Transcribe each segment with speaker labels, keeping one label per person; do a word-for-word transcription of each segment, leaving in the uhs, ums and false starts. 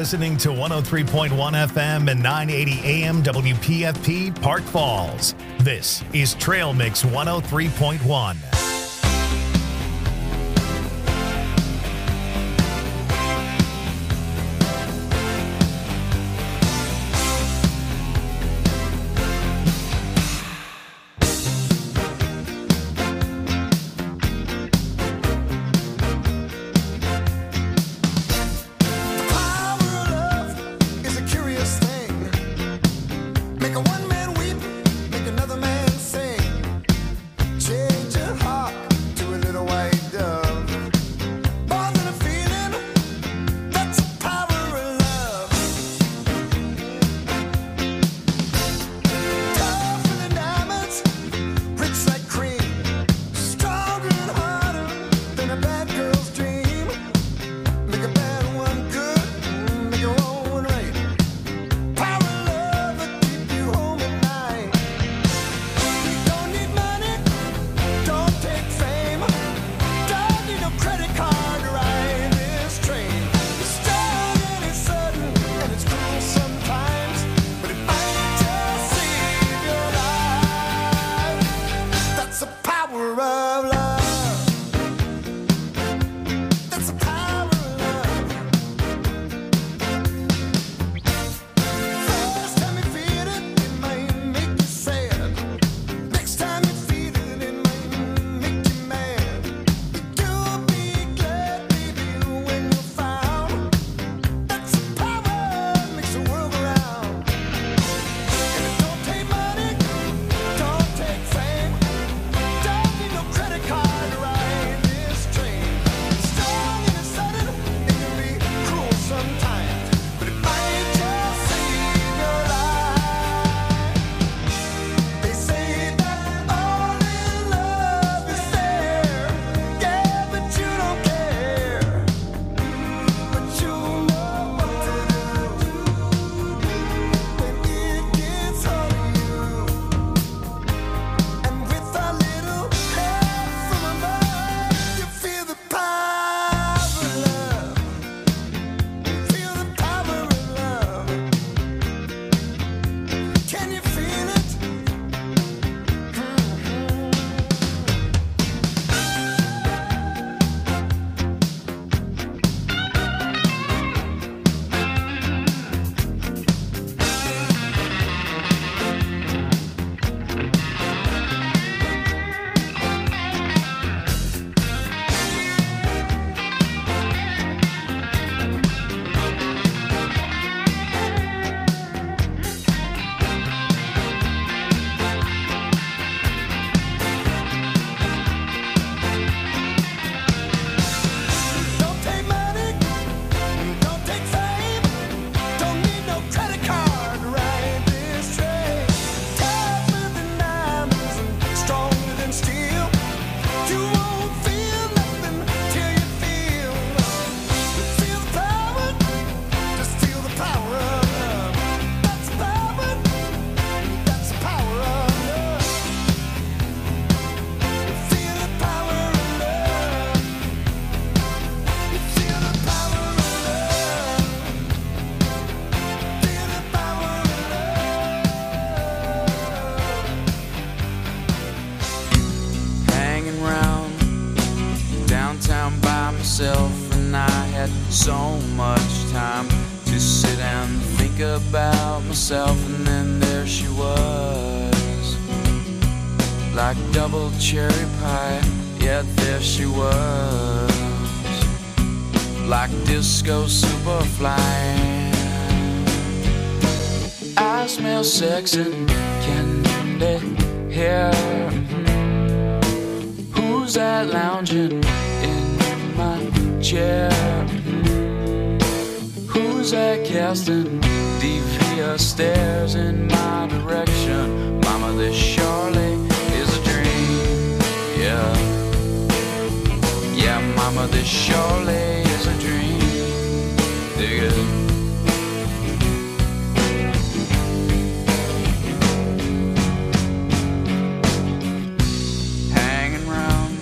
Speaker 1: listening to one oh three point one F M and nine eighty A M W P F P Park Falls. This is Trail Mix one oh three point one.
Speaker 2: So much time to sit and think about myself, and then there she was, like double cherry pie. Yet there she was, like disco superfly. I smell sex and candy here. Who's that lounging in my chair? Who's that casting devious stares in my direction? Mama, this surely is a dream. Yeah, yeah, mama, this surely is a dream. Dig it. Hanging round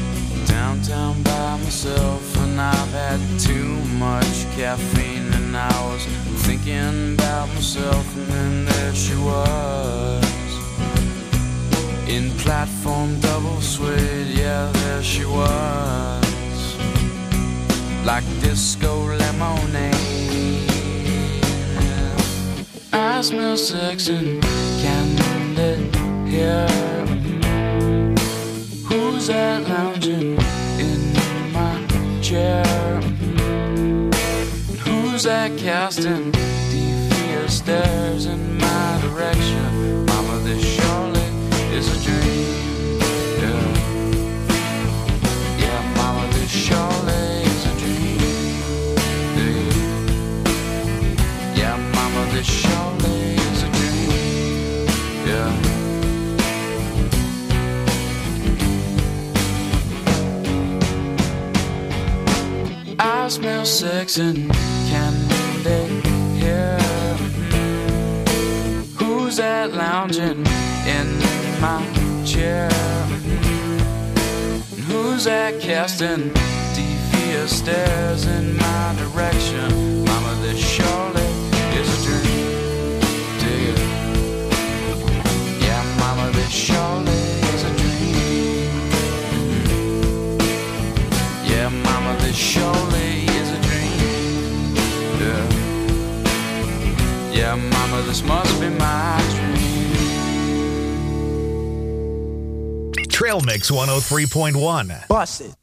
Speaker 2: downtown by myself, and I've had too much caffeine, and I in platform double suede. Yeah, there she was, like disco lemonade. I smell sex and candy here. Who's that lounging in my chair? Who's that casting devious stares in my direction? Mama, this surely is a dream. Yeah, yeah, mama, this surely is a dream. Yeah, yeah, mama, this surely is a dream. Yeah. I smell sex and candy here. Who's that lounging in my chair? Who's that casting devious stares in my direction? Mama, this surely is a dream. Dig it? Yeah, mama, this surely is a dream. Yeah, mama, this surely is a dream. Yeah, yeah, mama, this must be my dream.
Speaker 1: Trail Mix one oh three point one.
Speaker 3: Bust it.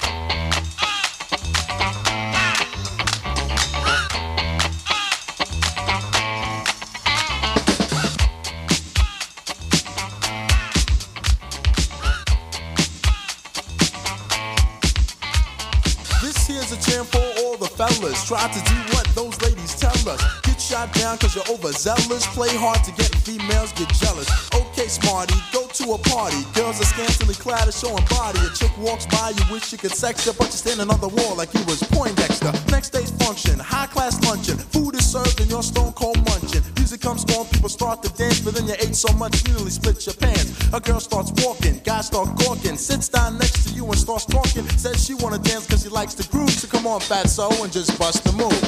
Speaker 4: This here's a jam for all the fellas. Try to do what those ladies tell us. Get shot down cause you're overzealous. Play hard to get females, get jealous. Okay, smarty, go to a party. Girls are scantily clad and showing body. A chick walks by, you wish you could sex her, but you're standing on the wall like you was Poindexter. Next day's function, high class luncheon. Food is served and you're stone cold munching. Music comes on, people start to dance, but then you ate so much you nearly split your pants. A girl starts walking, guys start gawking. Sits down next to you and starts talking. Says she wanna dance cause she likes the groove. So come on, fatso, and just bust the move.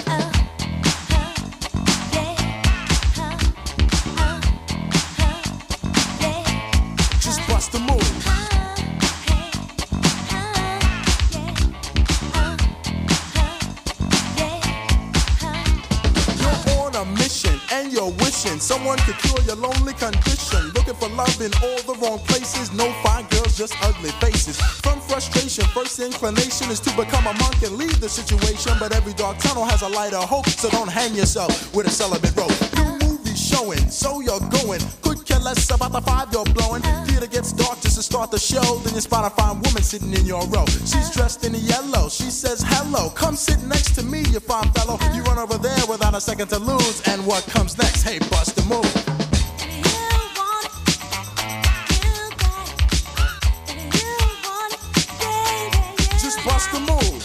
Speaker 4: Bust the move. You're on a mission and you're wishing someone could cure your lonely condition. Looking for love in all the wrong places. No fine girls, just ugly faces. From frustration, first inclination is to become a monk and leave the situation. But every dark tunnel has a light of hope, so don't hang yourself with a celibate rope. New movie showing, so you're going. Could care less about the five you're blowing. Theater gets dark just to start the show. Then you spot a fine woman sitting in your row. She's dressed in yellow. She says hello. Come sit next to me, you fine fellow. You run over there without a second to lose. And what comes next? Hey, bust the move. Just bust the move.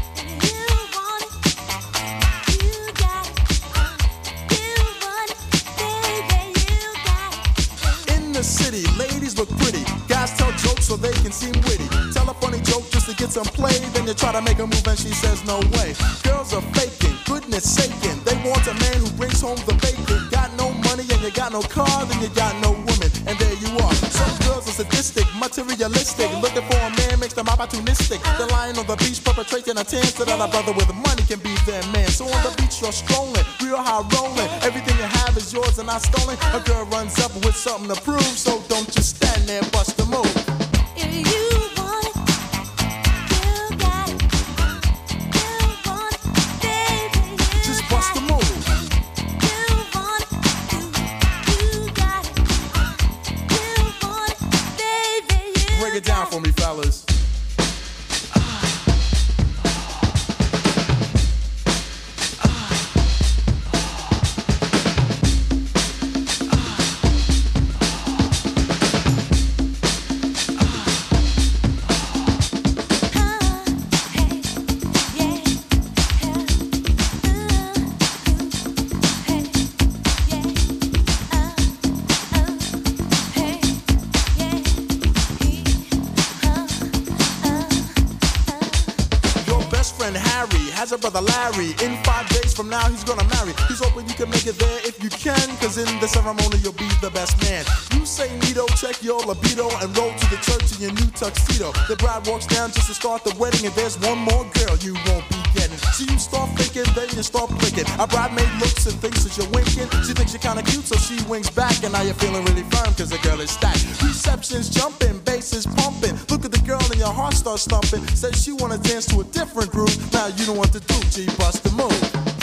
Speaker 4: City, ladies look pretty. Guys tell jokes so they can seem witty. Tell a funny joke just to get some play. Then you try to make a move and she says no way. Girls are faking, goodness saking. They want a man who brings home the bacon. Got no money and you got no car, then you got no woman. And there you are. Some girls are sadistic, materialistic. Looking for a man makes them opportunistic. They're lying on the beach perpetrating a tan so that a brother with money can be their man. So on the beach you're strolling, real high rolling. Everything you have is yours and not stolen. A girl runs up with something to prove. So don't just stand there, bust the move.
Speaker 5: If you want it, you got it. You want it, baby, you
Speaker 4: just bust the move.
Speaker 5: You want it, you, you got it. You want it, baby, you
Speaker 4: Break it down for me, fellas. Has a brother Larry. In five days from now he's gonna marry. He's hoping you can make it there if you can, cause in the ceremony you'll be the best man. You say neato, check your libido and roll to the church in your new tuxedo. The bride walks down just to start the wedding, and there's one more girl you won't be getting. So you start thinking, then you start blinking. A bridemaid looks and thinks that you're winking. She thinks you're kinda cute, so she winks back, and now you're feeling really firm, cause the girl is stacked. Reception's jumping, bass is pumping. Look at the girl and your heart starts thumping. Says she wanna dance to a different groove. Now you know what to do, G, bust the move.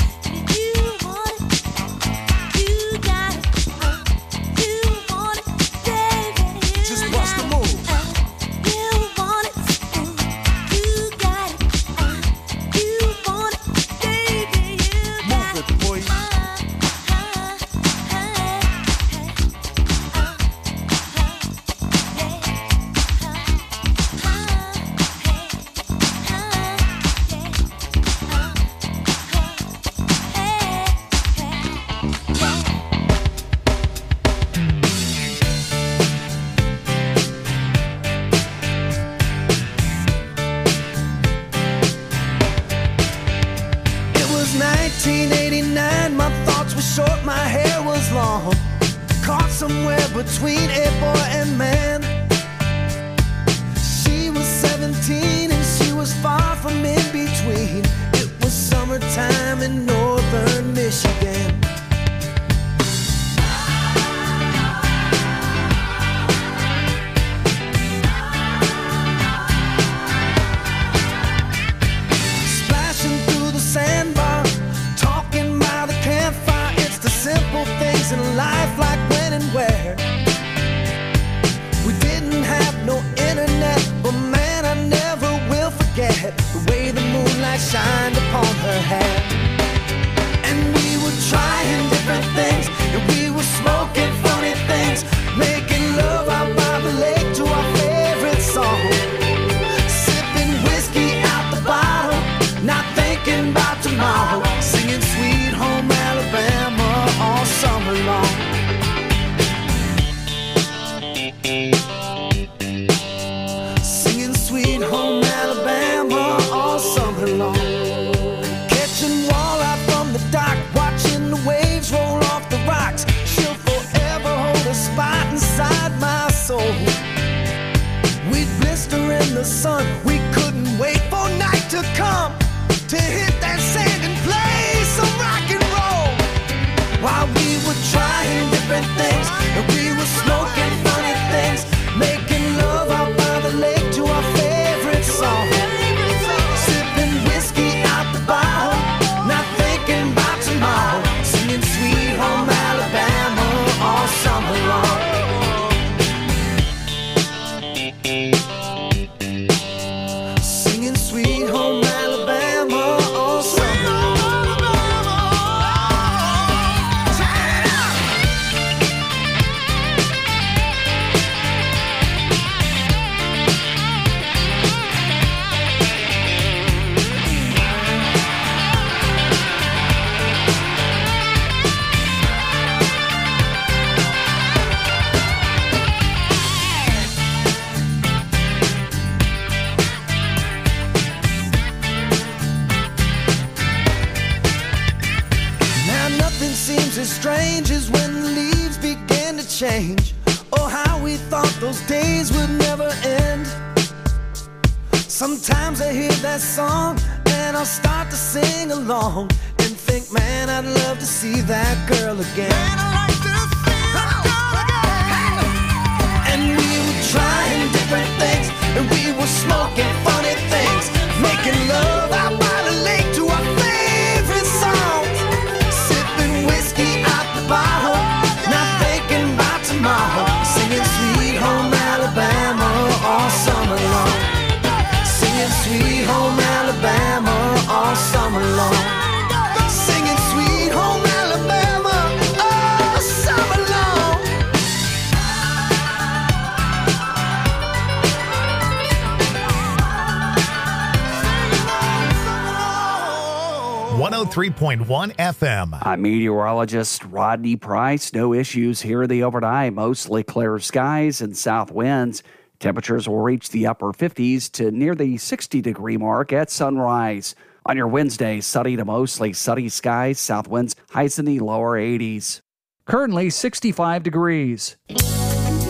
Speaker 3: nineteen eighty-nine, my thoughts were short, my hair was long. Caught somewhere between a boy and man. She was seventeen and she was far from in between. It was summertime in northern Michigan. Splashing through the sandbar, talking by the campfire. It's the simple things in life, like when and where. We didn't have no internet, but man, I never will forget the way the moonlight shined upon her hair. And we were trying different things, and we were smoking funny things, making love out by the lake to our favorite song. Sipping whiskey out the bottle, not thinking about tomorrow, singing Sweet Home Alabama all summer long. Singing Sweet Home Alabama all summer long. Catching walleye from the dock, watching the waves roll off the rocks. She'll forever hold a spot inside my soul. We'd blister in the sun, we couldn't wait for night to come to hit that sand and play some rock and roll. While we were trying different things, and we were smoking funny things, making love out by the lake to our favorite song. Sipping whiskey out the bottle, not thinking about tomorrow, singing Sweet Home Alabama all summer long. Singing Sweet Home Alabama all summer long. Now nothing seems as strange as when the leaves begin to change. Oh, how we thought those days would never end. Sometimes I hear that song and I'll start to sing along and think, man, I'd love to see that girl again. Man, I like to see that girl again. And we were trying different things, and we were smoking funny things, making love out by the lake to our favorite songs. Sipping whiskey out the bottle, not thinking about tomorrow, singing Sweet Home Alabama all summer long. Singing Sweet Home Alabama all summer long. Singing Sweet Home Alabama all summer long.
Speaker 1: one oh three point one F M.
Speaker 6: I'm meteorologist Rodney Price. No issues here in the overnight. Mostly clear skies and south winds. Temperatures will reach the upper fifties to near the sixty degree mark at sunrise. On your Wednesday, sunny to mostly sunny skies, south winds, highs in the lower eighties. Currently sixty-five degrees.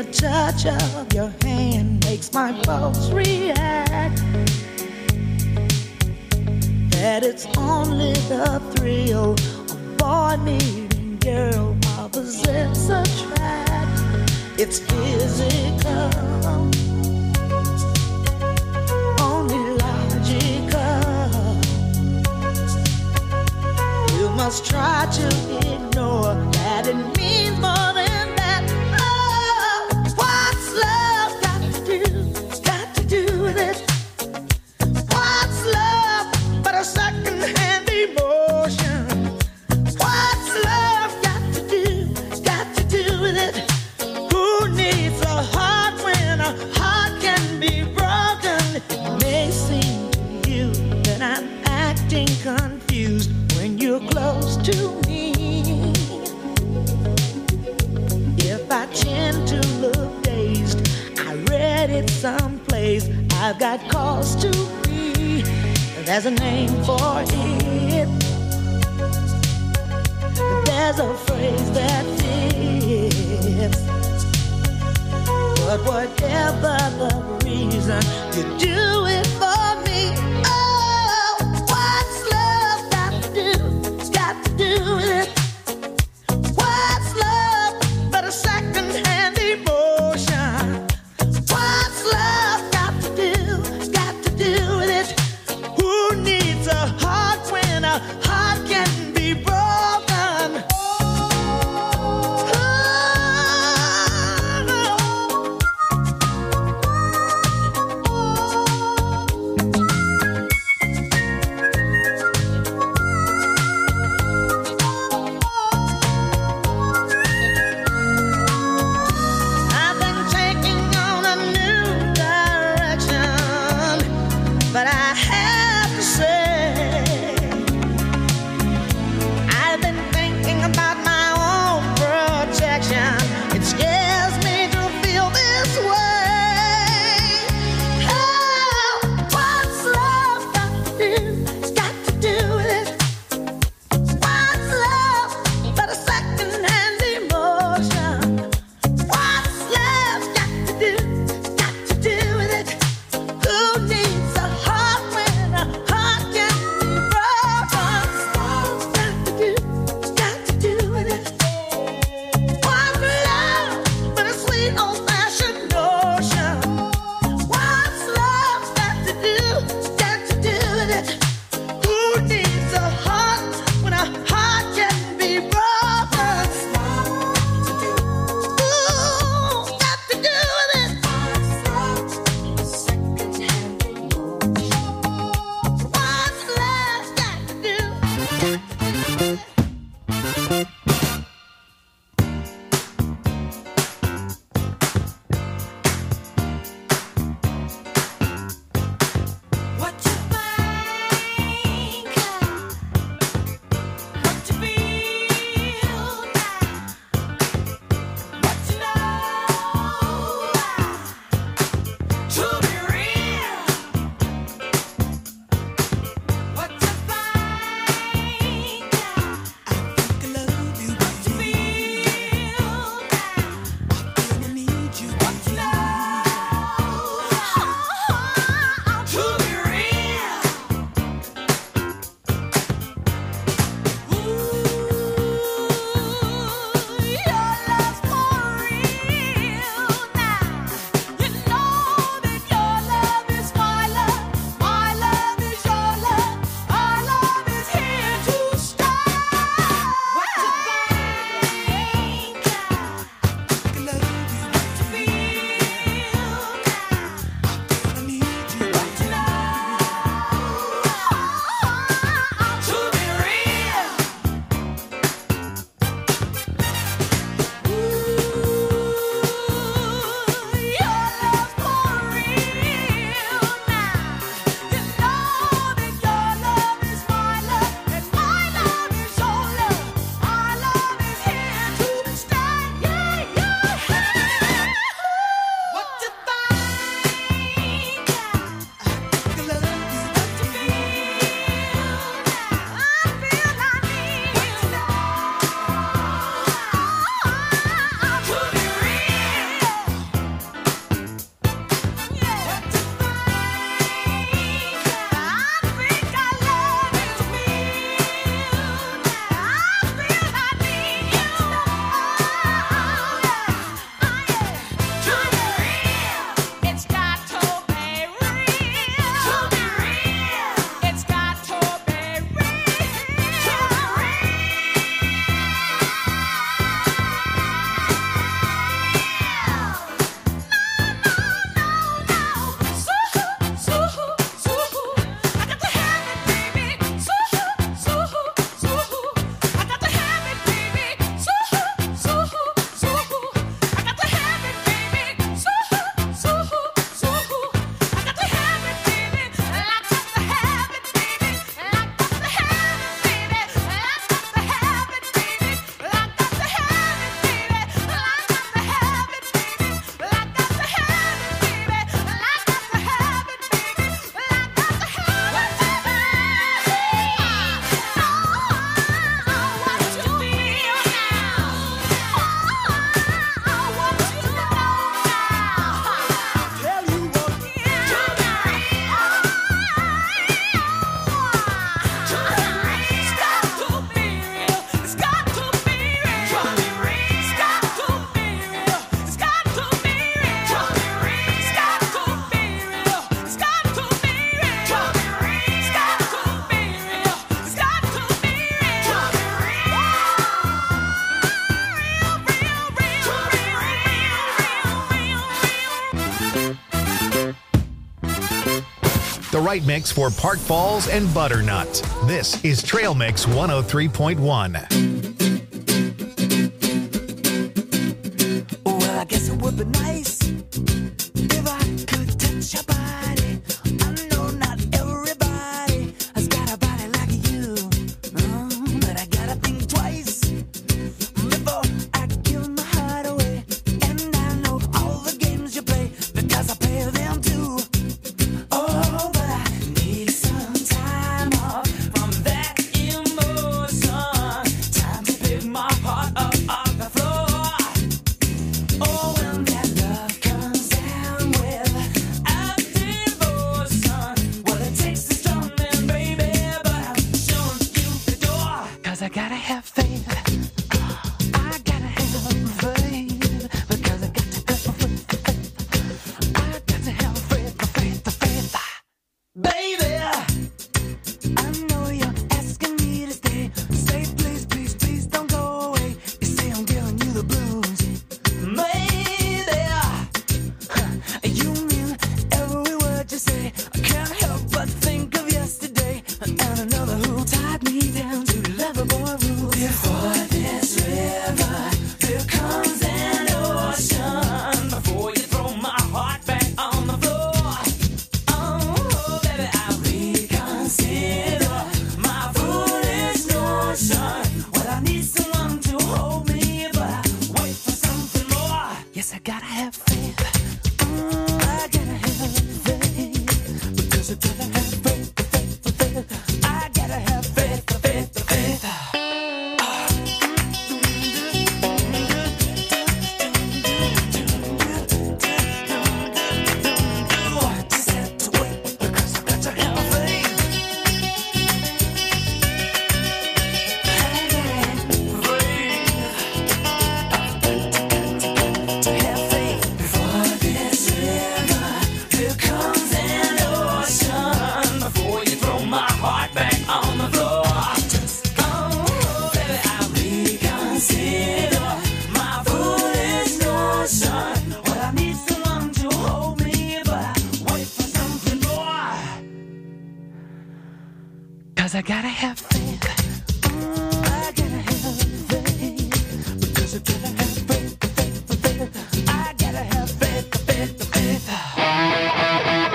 Speaker 3: touch of your hand makes my pulse react. That it's only the thrill of boy meeting girl opposites attract. It's physical, only logical. You must try to ignore that it means more than that. Oh, what's love got to do, got to do with it? What's love but a second-hand emotion? What's love got to do, got to do with it? Who needs a heart when a heart can be broken? It may seem to you that I'm acting confused when you're close to me. If I tend to look dazed, I read it someplace. I've got cause to be. There's a name for it. There's a phrase that fits. But whatever the reason, you do it for me. Oh, what's love got to do? Got to do with it. What's love but a second-hand emotion? What's love got to do? Got to do with it. Who needs a heart when a heart can be broken? I've been taking on a new direction, but I have to say
Speaker 1: right mix for Park Falls and Butternut. This is Trail Mix one oh three point one.
Speaker 3: Well, I guess it would be nice if I could touch your body. I know not everybody has got a body like you, mm, but I gotta think twice before I give my heart away. And I know all the games you play because I play them too. Oh, but I need some time off from that emotion. Time to pick my heart up off the floor. Oh, when that love comes down without devotion, well, it takes a strong man, baby, but I'm showing you the door. 'Cause I gotta have faith. I gotta have faith. Because I got to have faith. I got to have faith, faith, faith. Baby, I know you're asking me to stay. Say please, please, please don't go away. You say I'm giving you the blues. Maybe you mean every word you say. I can't help but think of yesterday and another who tied me down to lovable rules. Before this river, there comes an ocean. Before you throw my heart back on the floor. Oh, baby, I reconsider my foolish notion. Well, I need someone to hold me, but I wait for something more. Yes, I gotta have faith. Mm, I gotta have faith. Because I gotta have faith, faith, faith. I gotta have faith, faith, faith. Just have to wait because I got to have faith. To have faith. Before this river, there comes an ocean. Before you throw my heart back on the floor. Just oh, baby, I reconsider my foolish notion. Well, I need someone to hold me, but I wait for something more. 'Cause I gotta have faith. Mm, I gotta have faith. Because I gotta have faith, faith, faith. I gotta have faith, faith, faith.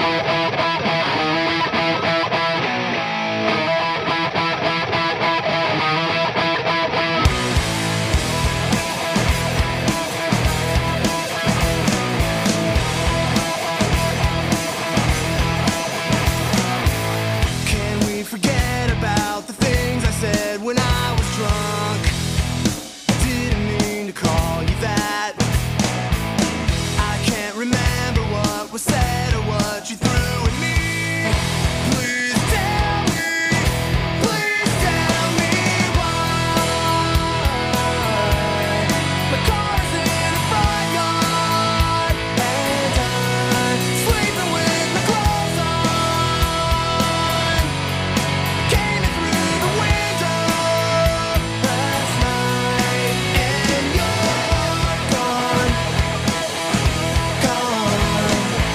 Speaker 7: Can we forget about the things I said when I was drunk? Didn't mean to call you that. I can't remember what was said or what you threw at me. Please tell me, please tell me why. My car's in the front yard and I'm sleeping with my clothes on. Came in through the window last night and you're gone, gone.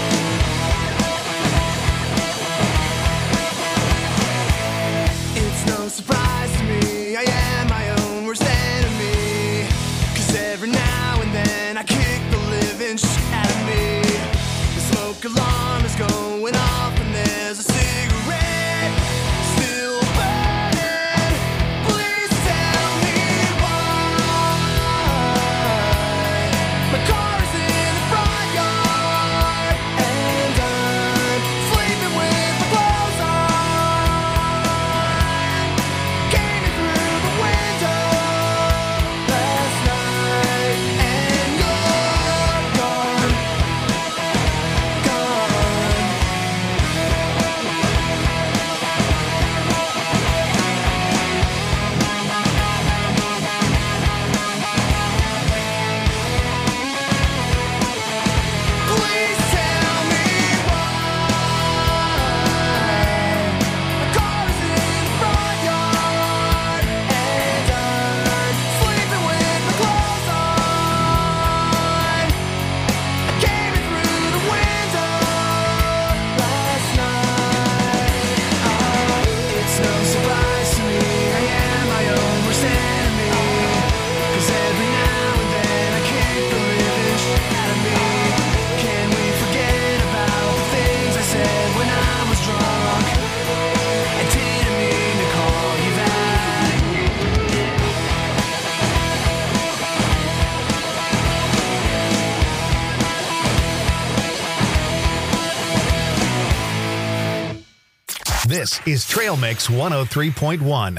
Speaker 7: It's no surprise to me, I am my own worst enemy. 'Cause every now and then I kick the living shit out of me. The smoke alarm is going off and there's a cigarette still burning. Please tell me why. My car is in the front yard and I'm sleeping with my clothes on. Came in through the window last night and you're gone, gone.
Speaker 1: This is Trail Mix one oh three point one.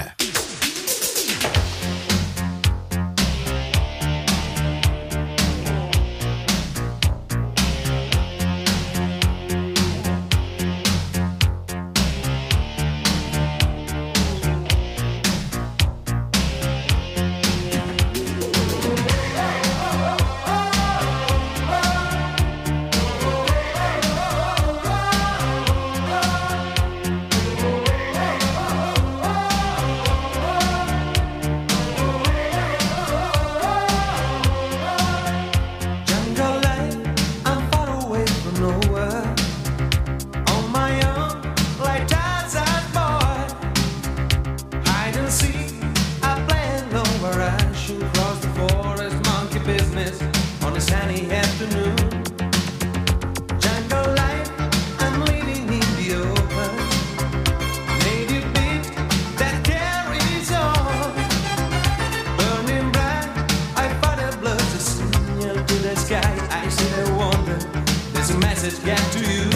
Speaker 3: Jungle life, I'm far away from nowhere. On my own, like Tarzan boy. Hide and seek, I play alone where I shoot across the forest. Monkey business on a sunny afternoon. Jungle life, I'm living in the open. Native beat that carries on. Burning bright, I fight a blood to signal to the sky. I see the wonder, there's a message get to you.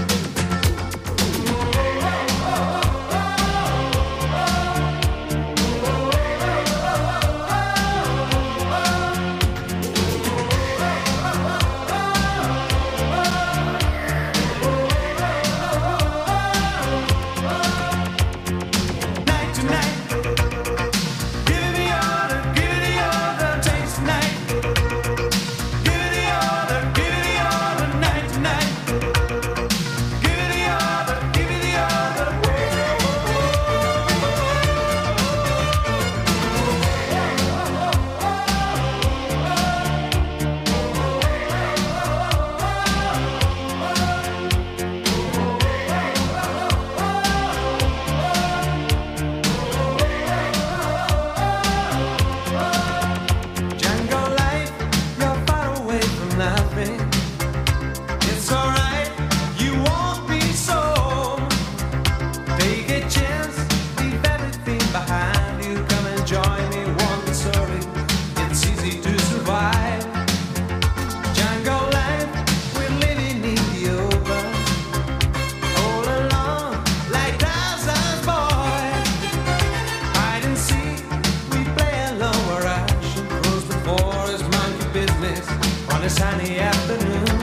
Speaker 3: Night to night, give me order, give me order, taste tonight. Give me order, give me order, night to night. Give me order, give me order. Jungle life, you're far away from nothing. It's alright, you won't be so. Take a chance, leave everything behind you. Come and join me, won't be sorry. It's easy to survive. Jungle life, we're living in the open. All alone, like Tarzan's boy. Hide and seek, we play alone where I should close the forest. Monkey business on a sunny afternoon.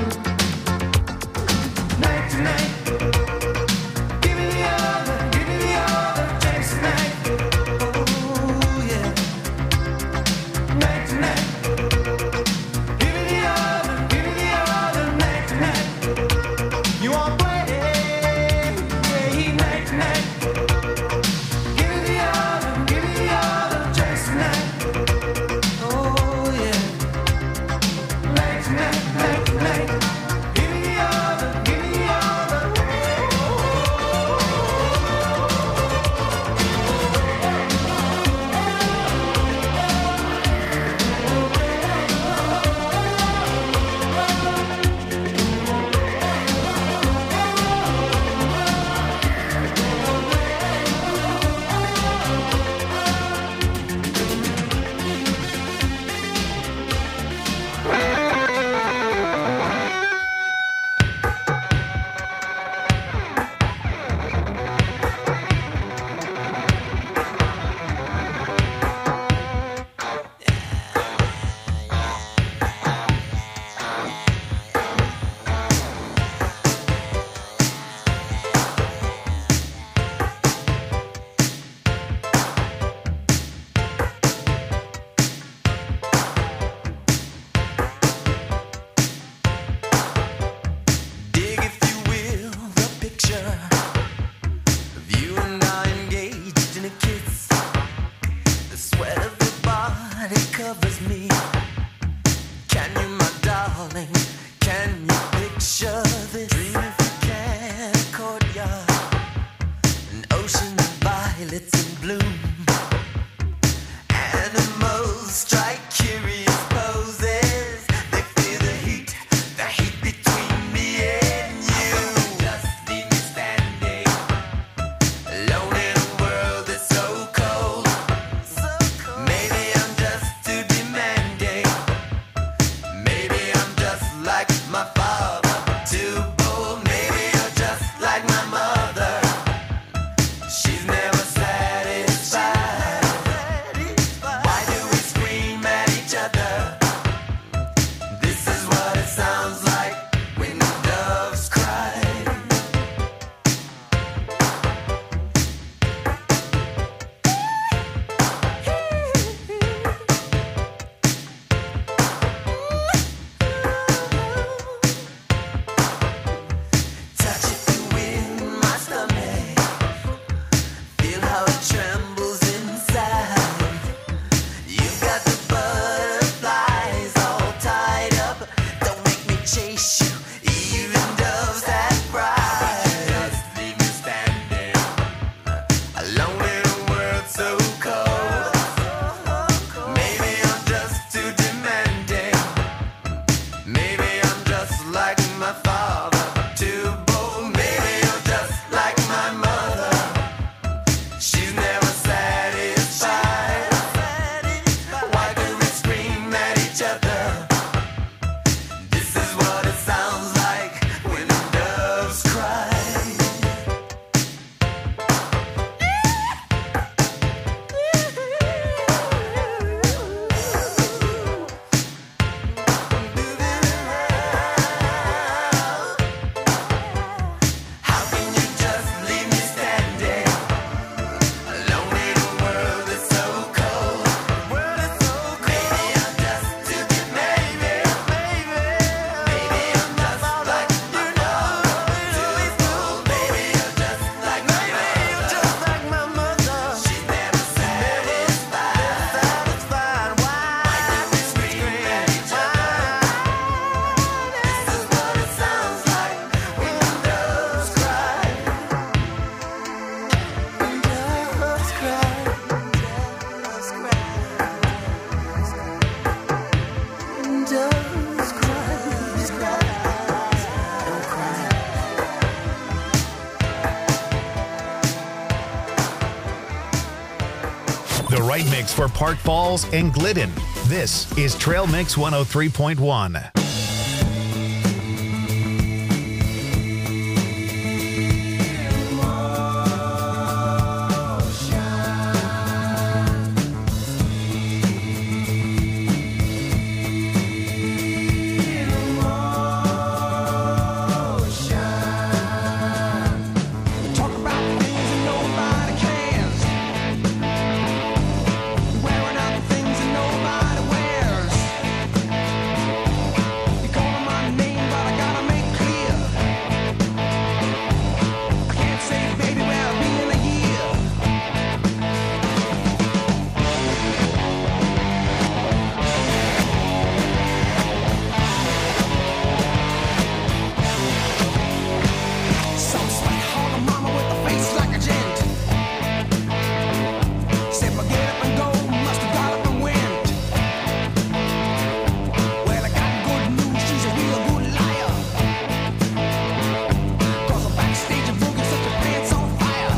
Speaker 3: Night to night, give me the other, give me the other, taste tonight. Oh yeah. Night to night, give me the other, give me the other, night to night. You won't play, yeah, night to night. Give me the other, give me the other, taste tonight. Oh yeah. Night to night, night to night. Give me the other, give me the other. Dig, if you will, the picture of you and I engaged in a kiss. The sweat of your body covers me. Can you, my darling, can you picture this? Dream if you can, a courtyard, an ocean of violets in bloom. Animals strike curious poses. They feel the heat, the heat between me and you. Just leave me standing alone in a world that's so cold. Maybe I'm just too demanding.
Speaker 1: The right mix for Park Falls and Glidden. This is Trail Mix one oh three point one.
Speaker 3: Talk about things that nobody cares. Wearing out the things that nobody wears. You call my name, but I gotta make clear. I can't say, baby, where I'll be in a year. Some sweet hog mama with a face like a gent. Said my get up and go, must have got up and went. Well, I got good news, she's a real good liar. Cause a backstage of boogie set your pants on fire.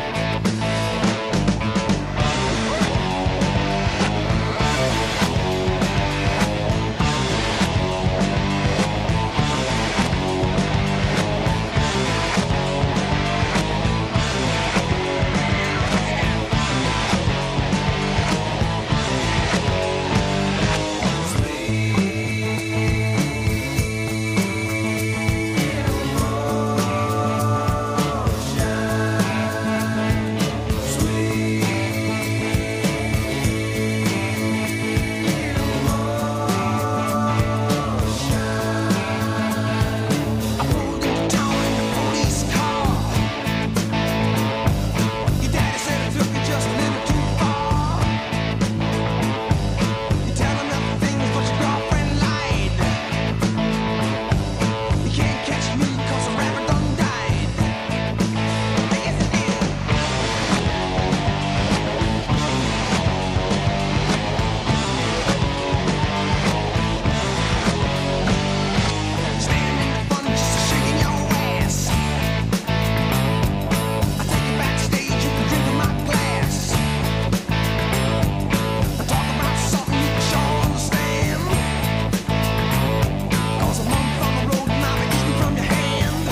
Speaker 3: I pulled into town in the police car. Your daddy said I took it just a little too far. You tell him everything, but your girlfriend lied. You can't catch me 'cause a rabbit done died. Yes, it did. Standing in front just shaking your ass. I take you backstage, you can drink in my glass. I talk about something you can sure understand. 'Cause a month on the road and I'll be eating from your hand.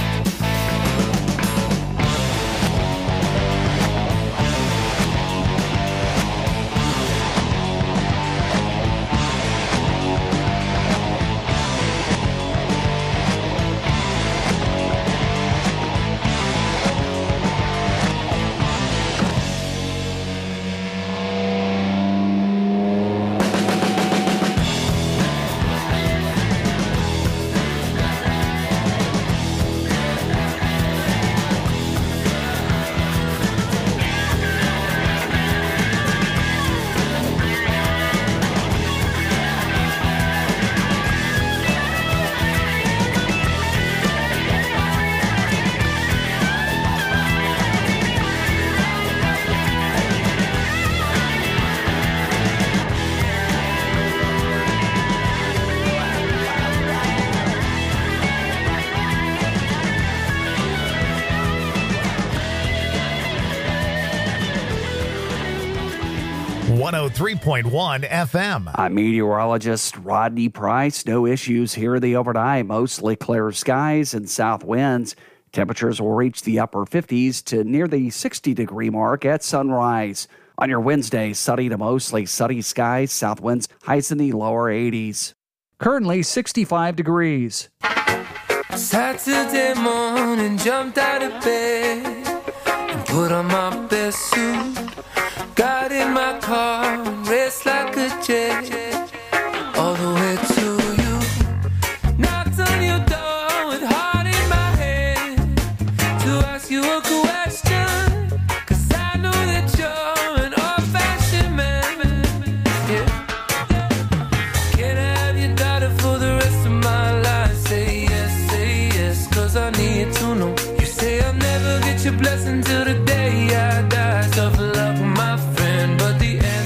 Speaker 1: one oh three point one F M.
Speaker 6: I'm meteorologist Rodney Price. No issues here the overnight. Mostly clear skies and south winds. Temperatures will reach the upper fifties to near the sixty degree mark at sunrise. On your Wednesday, sunny to mostly sunny skies, south winds, highs in the lower eighties. Currently sixty-five degrees.
Speaker 8: Saturday morning, jumped out of bed and put on my best suit. Got in my car and raced like a jet all the way to you. Knocked on your door with heart in my head to ask you a question, 'cause I know that you're an old-fashioned man. Yeah. Can I have your daughter for the rest of my life? Say yes, say yes, 'cause I need to know. You say I'll never get your blessing till the day I die. Tough luck, my friend, but the end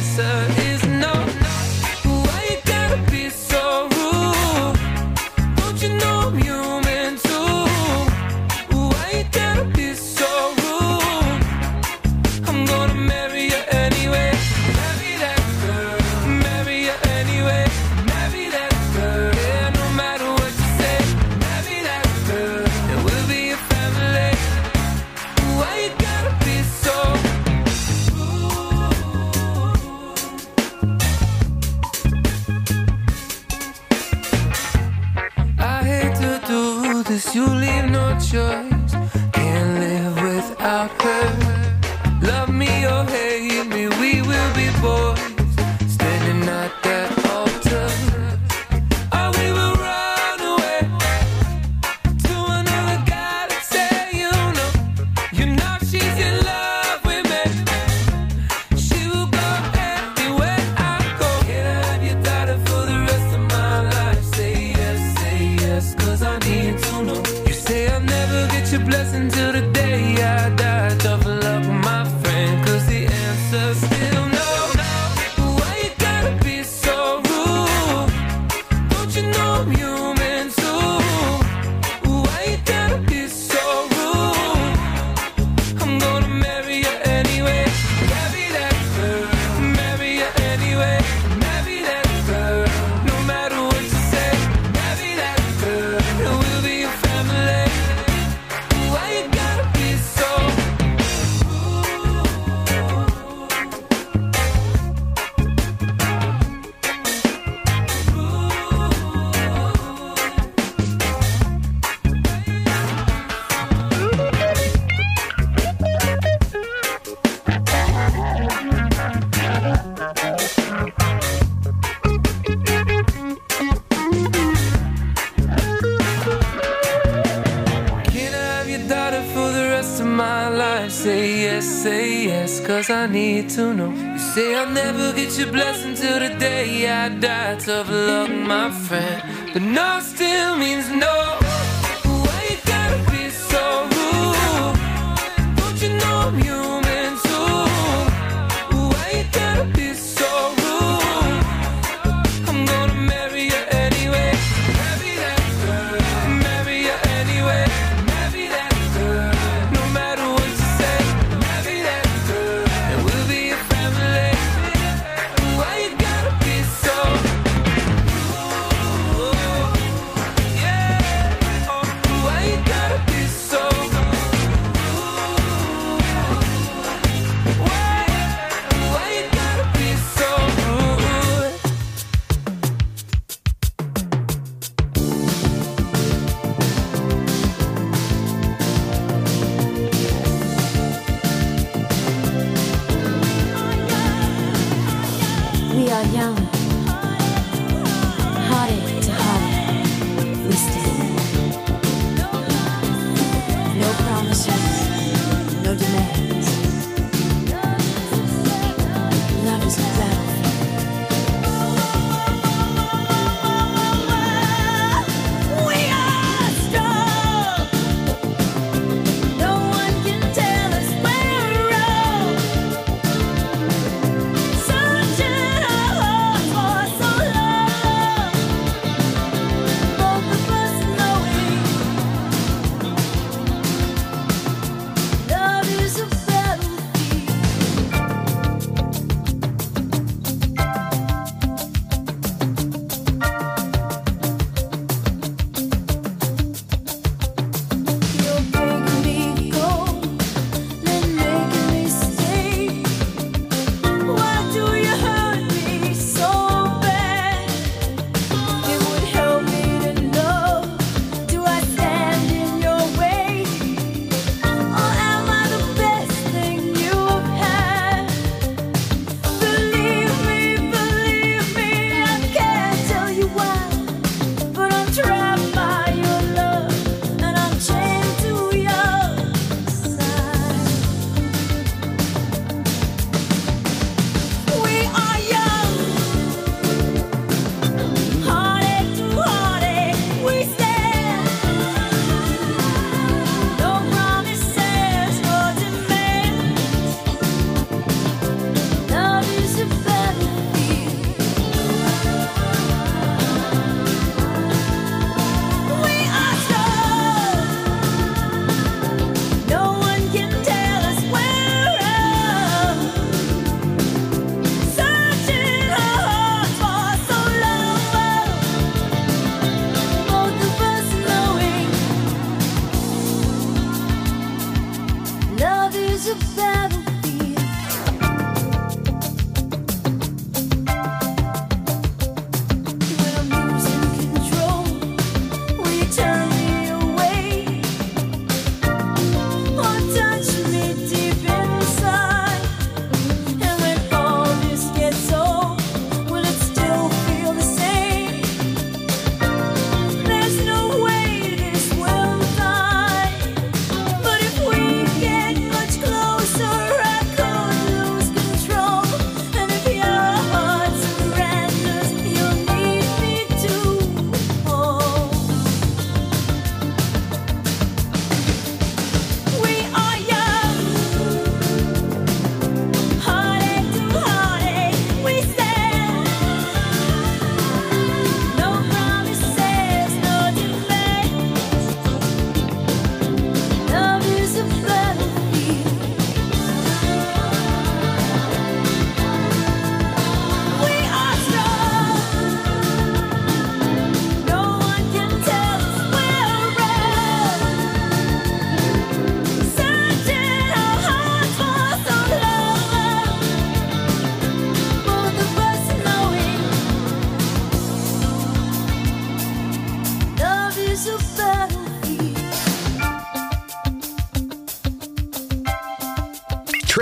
Speaker 8: guess you leave no choice. Can't live without her. Love me or hate me, we will be boys. Standing at that altar. Or we will run away to another guy to say, you know, you know she's in love with me. She will go anywhere I go. Can I have your daughter for the rest of my life? Say yes, say yes, cause I need to know. You say I'll never get your blessing till the day I die. Tough luck, my friend, cause the answer's still no. Why you gotta be so rude? Don't you know I'm human too? Why you gotta be so rude? I'm gonna marry you anyway. Marry that girl. Marry you anyway. Marry that girl. No matter what you say. Marry that girl. And we'll be a family. Why you gotta be so Can I have your daughter for the rest of my life? Say yes, say yes, cause I need to know. You say I'll never get your blessing till the day I die. Tough luck, my friend, but no still means no. Why you gotta be so rude? Don't you know I'm human too? Why you gotta be so rude? I'm gonna marry you anyway. Marry that girl. Marry you anyway. Marry that girl. No matter what you say. Marry that girl. And we'll be a family. Why you gotta be so rude? Yeah. Oh, why you gotta be so rude? Why? Why you gotta be so rude?
Speaker 5: We are young, hearted to heart. We stand. No promises, no demands. Love is a battlefield. We are strong. No one can tell us we're wrong. Searching our hearts for so long.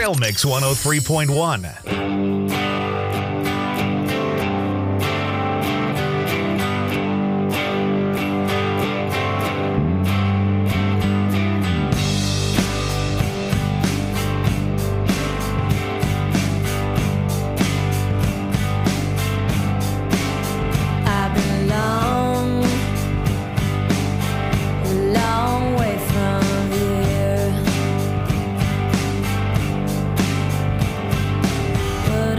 Speaker 1: Trail Mix one oh three point one.
Speaker 5: I've been long, a long way from here, but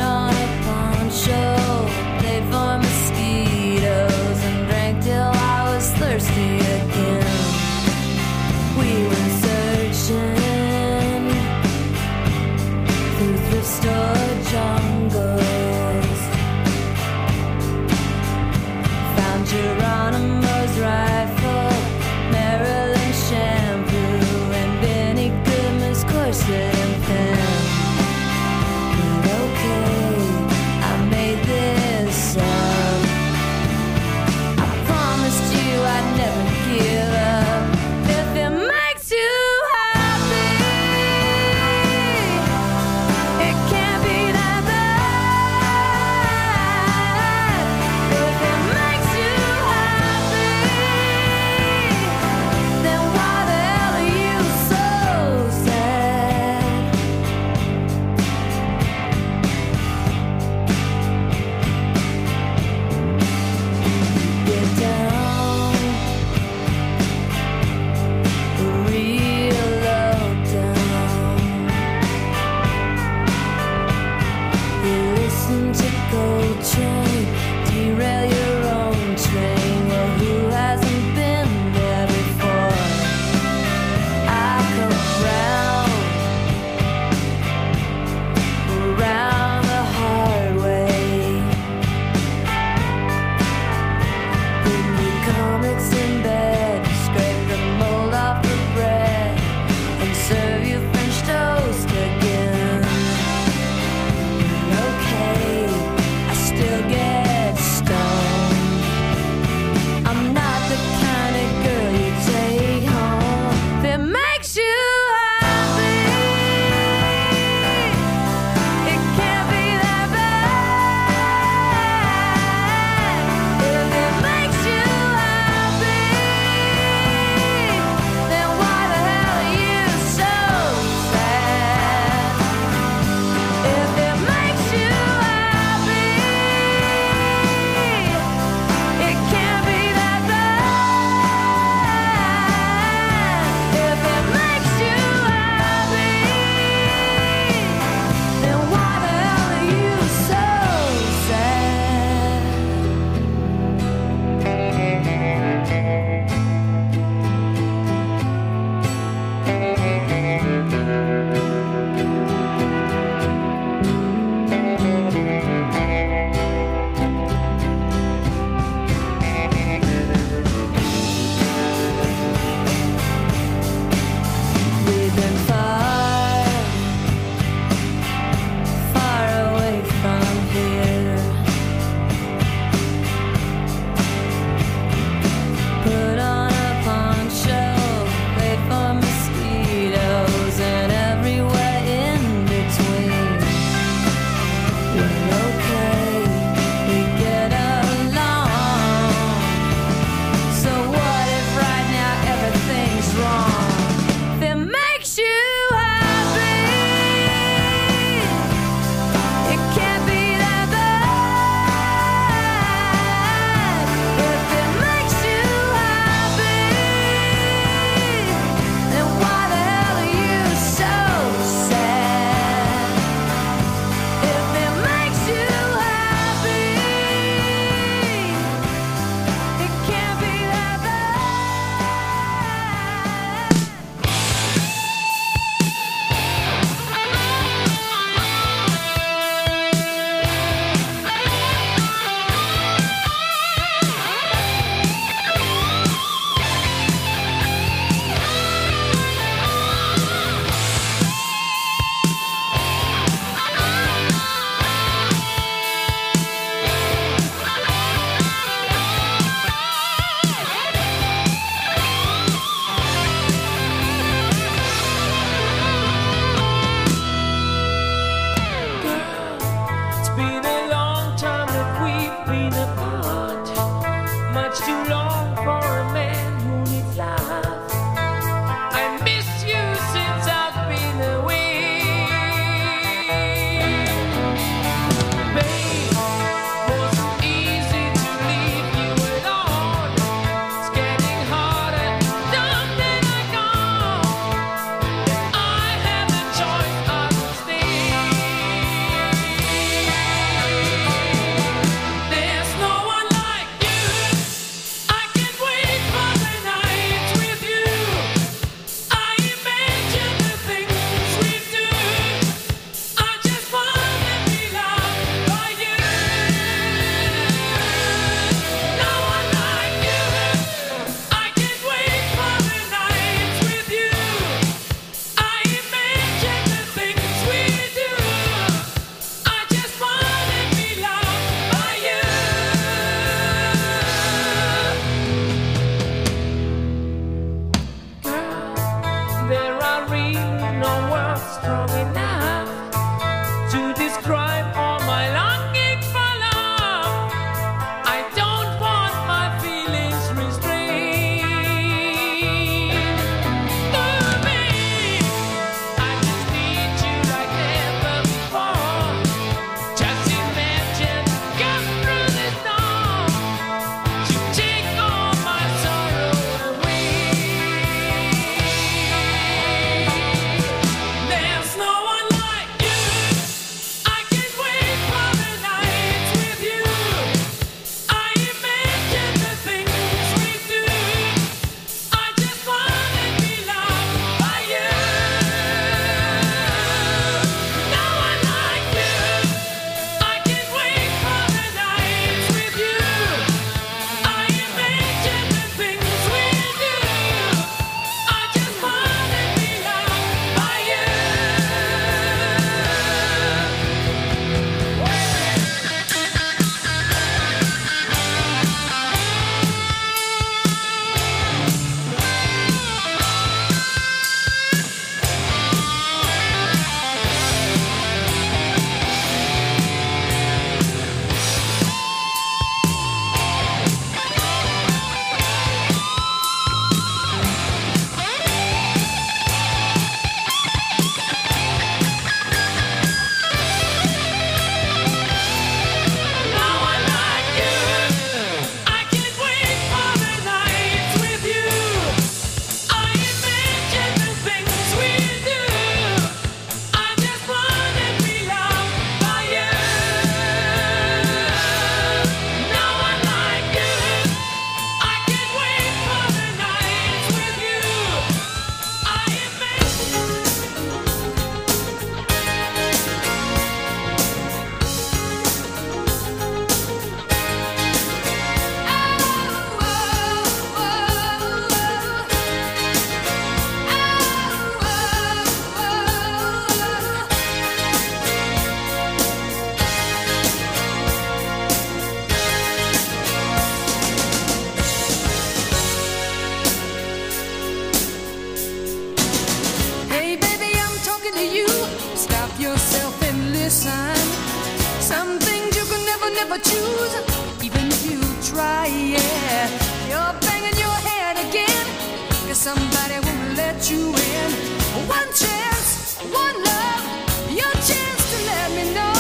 Speaker 9: never choose, even if you try, yeah. You're banging your head again, 'cause somebody won't let you in. One chance, one love, your chance to let me know.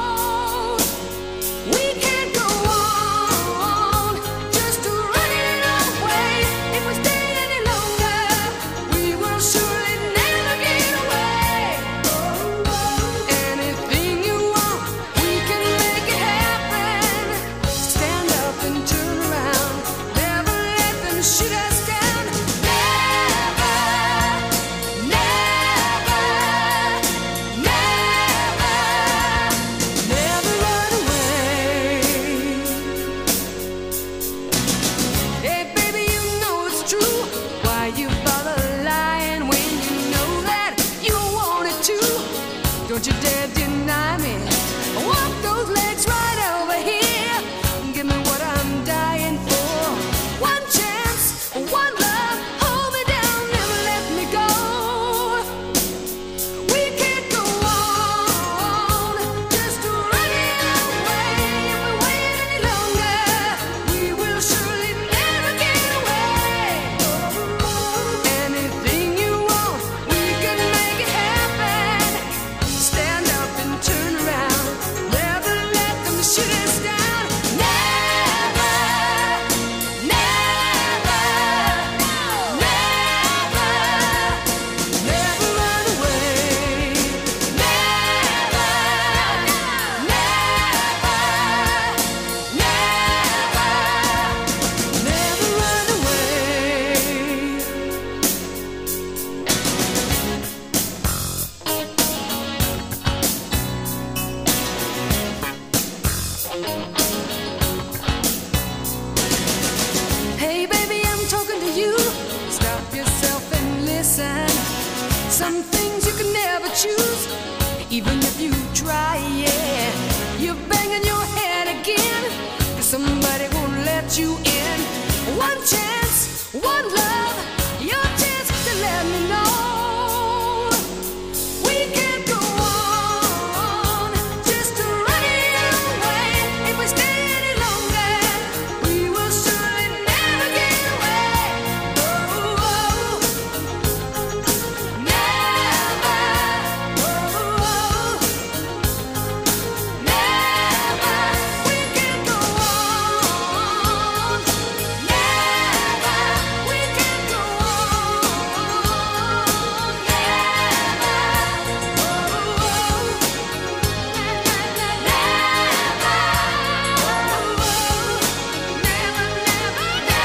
Speaker 9: We can't go on, just to run it away. If we stay any longer, we will surely never get away. Anything you want, we can make it happen. Stand up and turn around, never let them shoot us down. Never, never, never, never run away. Hey baby, you know it's true. Why you bother lying when you know that you wanted to? Don't you dare deny me. Walk those legs right over here. Give me what I'm dying for. One chance, one love, hold me down, never let me go. We can't go on, just to run it away. If we wait any longer, we will surely never get away. Anything you want, we can make it happen. Stand up and turn around, never let them shoot us down. Never, never, never, never run away. Never, never, never, never run away. Hey baby, I'm talking to you. Stop yourself and listen. Some things you can never choose, even if you try, yeah. You're banging your head again, 'cause somebody won't let you